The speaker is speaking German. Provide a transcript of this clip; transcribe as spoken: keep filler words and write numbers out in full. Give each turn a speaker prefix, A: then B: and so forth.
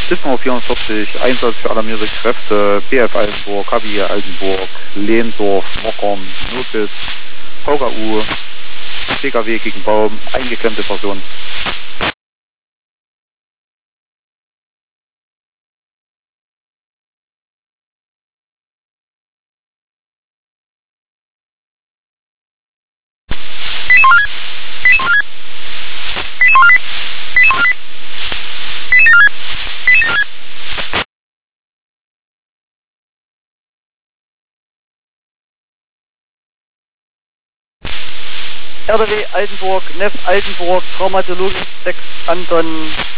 A: Dismo vierundvierzig, Einsatz für alarmierte Kräfte, B F Altenburg, K W Altenburg, Lehndorf, Mockern, Notis, V K U, P K W gegen Baum, eingeklemmte Person. R D W Altenburg, Neff Altenburg, Traumatologen sechs Anton